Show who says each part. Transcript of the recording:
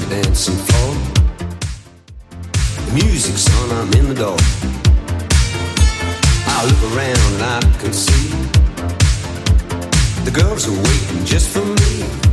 Speaker 1: dancing for. The music's on, I'm in the door. I look around and I can see the girls are waiting just for me.